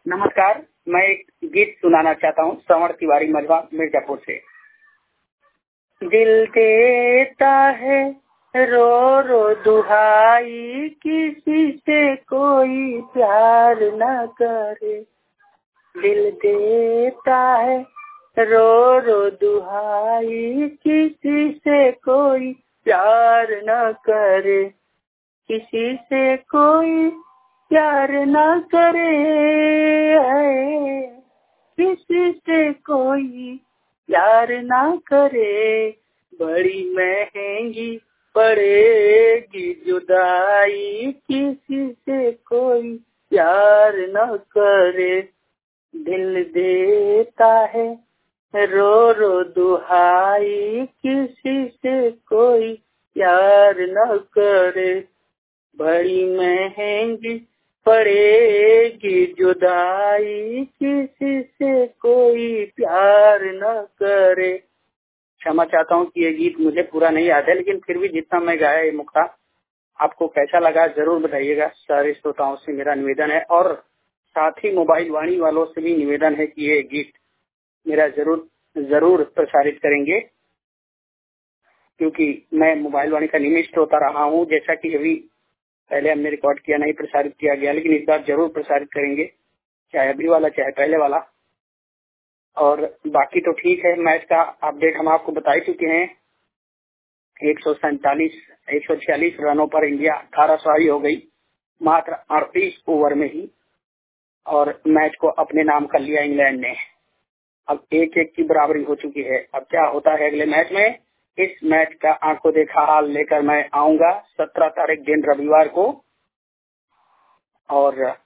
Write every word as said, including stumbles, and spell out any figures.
नमस्कार, मैं एक गीत सुनाना चाहता हूँ श्रवण तिवारी मजवा मिर्जापुर से। दिल देता है रो रो दुहाई, किसी से कोई प्यार न करे। दिल देता है रो रो दुहाई, किसी से कोई प्यार न करे। किसी से कोई प्यार न करे, किसी से कोई प्यार न करे। बड़ी महंगी पड़ेगी जुदाई, किसी से कोई प्यार न करे। दिल देता है रो रो दुहाई, किसी से कोई प्यार न करे। बड़ी महंगी पड़ेगी जुदाई, किसी से कोई प्यार न करे। क्षमा चाहता हूँ कि ये गीत मुझे पूरा नहीं याद है, लेकिन फिर भी जितना मैं गाया ये मुक्ता आपको कैसा लगा जरूर बताइएगा। सारे श्रोताओं से मेरा निवेदन है और साथ ही मोबाइल वाणी वालों से भी निवेदन है कि ये गीत मेरा जरूर जरूर प्रसारित करेंगे, क्योंकि मैं मोबाइल वाणी का नियमित श्रोता रहा हूँ। जैसा कि अभी पहले हमने रिकॉर्ड किया, नहीं प्रसारित किया गया, लेकिन इस बार जरूर प्रसारित करेंगे, चाहे अभी वाला चाहे पहले वाला। और बाकी तो ठीक है, मैच का अपडेट हम आपको बता ही चुके हैं। एक सौ सैतालीस एक सौ छियालीस रनों पर इंडिया अठारह सौ हो गई मात्र अड़तीस ओवर में ही, और मैच को अपने नाम कर लिया इंग्लैंड ने। अब एक एक की बराबरी हो चुकी है। अब क्या होता है अगले मैच में, इस मैच का आंखों देखा हाल लेकर मैं आऊंगा सत्रह तारीख दिन रविवार को। और